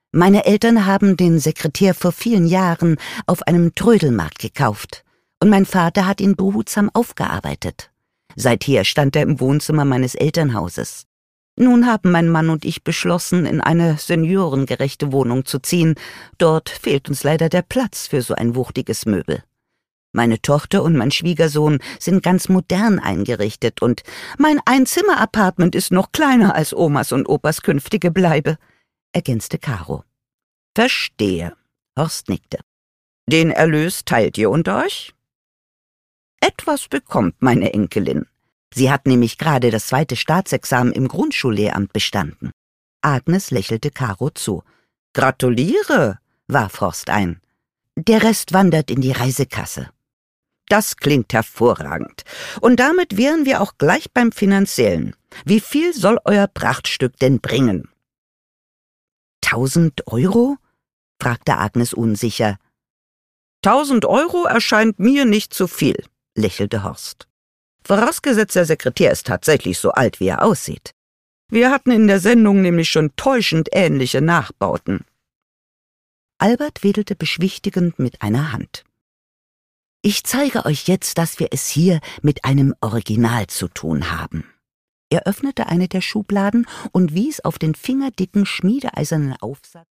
Meine Eltern haben den Sekretär vor vielen Jahren auf einem Trödelmarkt gekauft, und mein Vater hat ihn behutsam aufgearbeitet. Seither stand er im Wohnzimmer meines Elternhauses. Nun haben mein Mann und ich beschlossen, in eine seniorengerechte Wohnung zu ziehen. Dort fehlt uns leider der Platz für so ein wuchtiges Möbel. Meine Tochter und mein Schwiegersohn sind ganz modern eingerichtet und mein Einzimmer-Appartement ist noch kleiner als Omas und Opas künftige Bleibe, ergänzte Caro. Verstehe, Horst nickte. Den Erlös teilt ihr unter euch? Etwas bekommt meine Enkelin. Sie hat nämlich gerade das 2. Staatsexamen im Grundschullehramt bestanden. Agnes lächelte Caro zu. Gratuliere, warf Horst ein. Der Rest wandert in die Reisekasse. Das klingt hervorragend. Und damit wären wir auch gleich beim Finanziellen. Wie viel soll euer Prachtstück denn bringen? 1.000 Euro? Fragte Agnes unsicher. 1.000 Euro erscheint mir nicht zu viel, lächelte Horst. Vorausgesetzt, der Sekretär ist tatsächlich so alt, wie er aussieht. Wir hatten in der Sendung nämlich schon täuschend ähnliche Nachbauten. Albert wedelte beschwichtigend mit einer Hand. Ich zeige euch jetzt, dass wir es hier mit einem Original zu tun haben. Er öffnete eine der Schubladen und wies auf den fingerdicken, schmiedeeisernen Aufsatz